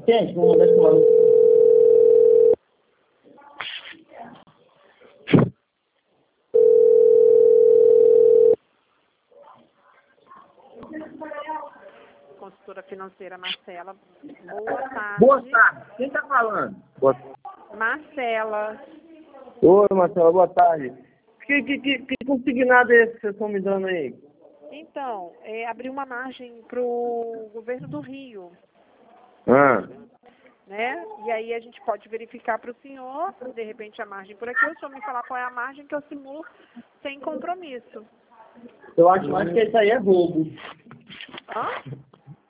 Gente, vamos ver como... Consultora financeira Marcela. Boa tarde. Boa tarde. Quem tá falando? Marcela. Oi, Marcela, boa tarde. Que consignado é esse que vocês estão me dando aí? Então, abriu uma margem para o governo do Rio, né? E aí a gente pode verificar para o senhor, de repente, a margem por aqui. O senhor me falar qual é a margem que eu simulo sem compromisso. Eu acho que isso aí é roubo. Hã?